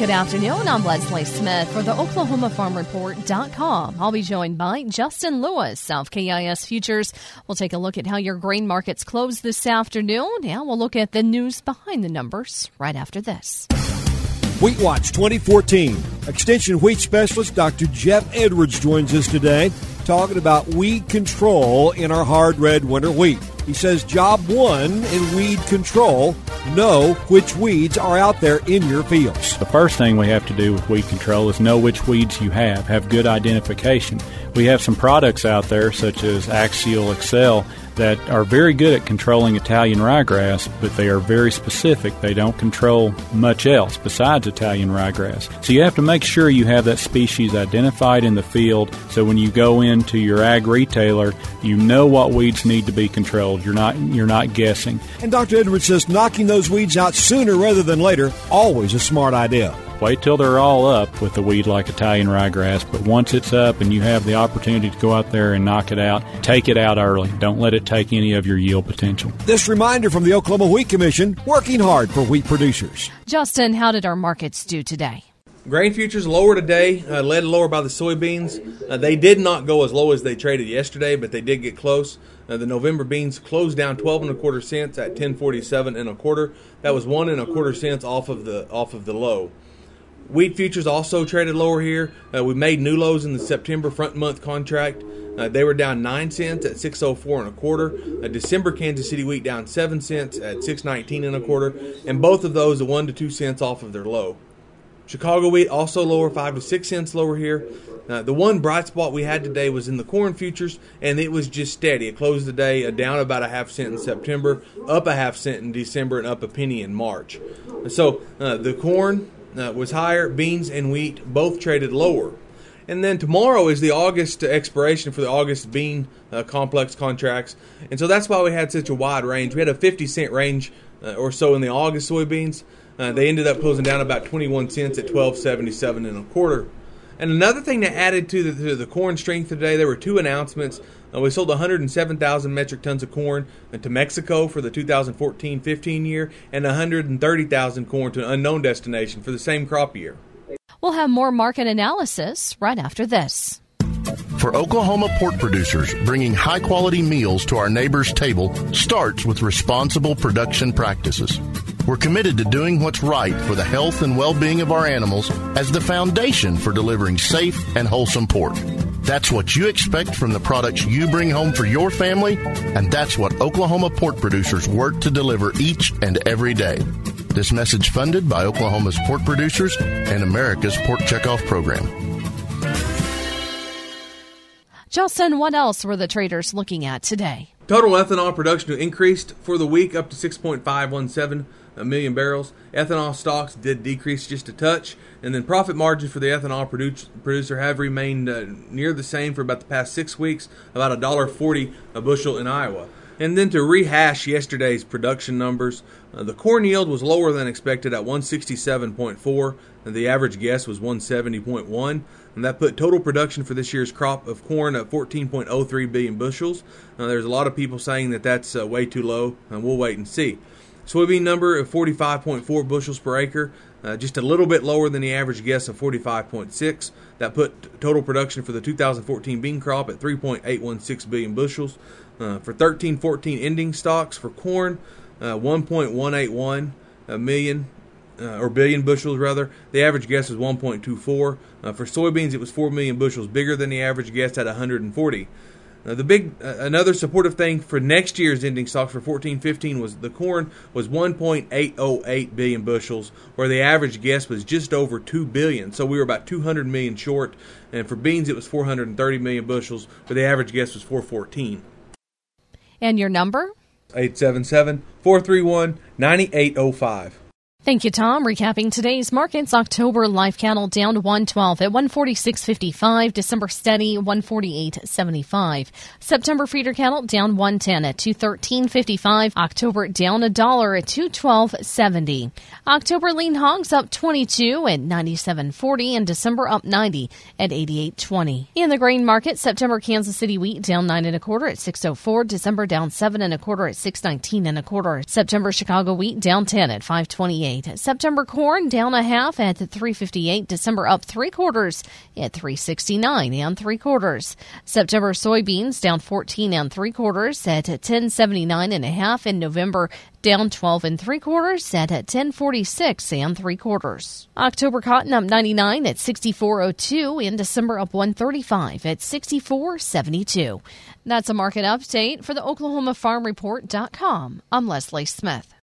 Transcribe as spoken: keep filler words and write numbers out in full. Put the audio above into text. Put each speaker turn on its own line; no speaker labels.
Good afternoon. I'm Leslie Smith for the Oklahoma Farm Report dot com. I'll be joined by Justin Lewis, South K I S Futures. We'll take a look at how your grain markets closed this afternoon, and we'll look at the news behind the numbers right after this.
Wheat Watch twenty fourteen. Extension Wheat Specialist Doctor Jeff Edwards joins us today talking about weed control in our hard red winter wheat. He says job one in weed control, know which weeds are out there in your fields.
The first thing we have to do with weed control is know which weeds you have, have good identification. We have some products out there such as Axial Excel that are very good at controlling Italian ryegrass, but they are very specific. They don't control much else besides Italian ryegrass. So you have to make sure you have that species identified in the field so when you go into your ag retailer, you know what weeds need to be controlled. You're not you're not guessing.
And Doctor Edwards says knocking those weeds out sooner rather than later, always a smart idea.
Wait till they're all up with a weed like Italian ryegrass, but once it's up and you have the opportunity to go out there and knock it out, take it out early. Don't let it take any of your yield potential.
This reminder from the Oklahoma Wheat Commission, working hard for wheat producers.
Justin, how did our markets do today?
Grain futures lower today, uh, led lower by the soybeans. Uh, they did not go as low as they traded yesterday, but they did get close. Uh, the November beans closed down twelve and a quarter cents at ten forty-seven and a quarter. That was one and a quarter cents off of the off of the low. Wheat futures also traded lower here. Uh, we made new lows in the September front month contract. Uh, they were down nine cents at six oh four and a quarter. Uh, December Kansas City wheat down seven cents at six nineteen and a quarter, and both of those are one to two cents off of their low. Chicago wheat also lower, five to six cents lower here. Uh, the one bright spot we had today was in the corn futures, and it was just steady. It closed the day uh, down about a half cent in September, up a half cent in December, and up a penny in March. So uh, the corn uh, was higher, beans and wheat both traded lower. And then tomorrow is the August expiration for the August bean uh, complex contracts, and so that's why we had such a wide range. We had a fifty cent range uh, or so in the August soybeans. Uh, they ended up closing down about twenty-one cents at twelve seventy-seven and a quarter. And another thing that added to the, to the corn strength today, there were two announcements. Uh, we sold one hundred seven thousand metric tons of corn uh, to Mexico for the two thousand fourteen fifteen year, and one hundred thirty thousand corn to an unknown destination for the same crop year.
We'll have more market analysis right after this.
For Oklahoma pork producers, bringing high-quality meals to our neighbors' table starts with responsible production practices. We're committed to doing what's right for the health and well-being of our animals as the foundation for delivering safe and wholesome pork. That's what you expect from the products you bring home for your family, and that's what Oklahoma pork producers work to deliver each and every day. This message funded by Oklahoma's pork producers and America's Pork Checkoff Program.
Justin, what else were the traders looking at today?
Total ethanol production increased for the week up to six point five one seven million barrels. Ethanol stocks did decrease just a touch, and then profit margins for the ethanol produ- producer have remained uh, near the same for about the past six weeks, about one dollar forty a bushel in Iowa. And then to rehash yesterday's production numbers, uh, the corn yield was lower than expected at one sixty-seven point four, and the average guess was one seventy point one, and that put total production for this year's crop of corn at fourteen point oh three billion bushels. Now, there's a lot of people saying that that's uh, way too low, and we'll wait and see. Soybean number of forty-five point four bushels per acre, uh, just a little bit lower than the average guess of forty-five point six. That put total production for the two thousand fourteen bean crop at three point eight one six billion bushels. Uh, for thirteen fourteen ending stocks for corn, uh, one point one eight one million, uh, or billion bushels rather. The average guess was one point two four. Uh, for soybeans, it was four million bushels bigger than the average guess at one hundred forty. Uh, the big, uh, another supportive thing for next year's ending stocks for fourteen fifteen was the corn was one point eight oh eight billion bushels, where the average guess was just over two billion. So we were about two hundred million short. And for beans, it was four hundred thirty million bushels, where the average guess was four fourteen.
And your number?
eight seven seven, four three one, nine eight oh five.
Thank you, Tom. Recapping today's markets, October live cattle down one twelve at one forty-six fifty-five. December steady one forty-eight seventy-five. September feeder cattle down one ten at two thirteen fifty-five. October down a dollar at two twelve seventy. October lean hogs up twenty-two at ninety-seven forty, and December up ninety at eighty-eight twenty. In the grain market, September Kansas City wheat down nine and a quarter at six oh four. December down seven and a quarter at six nineteen and a quarter. September Chicago wheat down ten at five twenty-eight. fifty-eight. September corn down a half at three fifty-eight. December up three quarters at three sixty-nine and three quarters. September soybeans down fourteen and three quarters at ten seventy-nine and a half. In November, down twelve and three quarters at ten forty-six and three quarters. October cotton up ninety-nine at sixty-four oh two. In December up one thirty-five at sixty-four seventy-two. That's a market update for the Oklahoma Farm Report dot com. I'm Leslie Smith.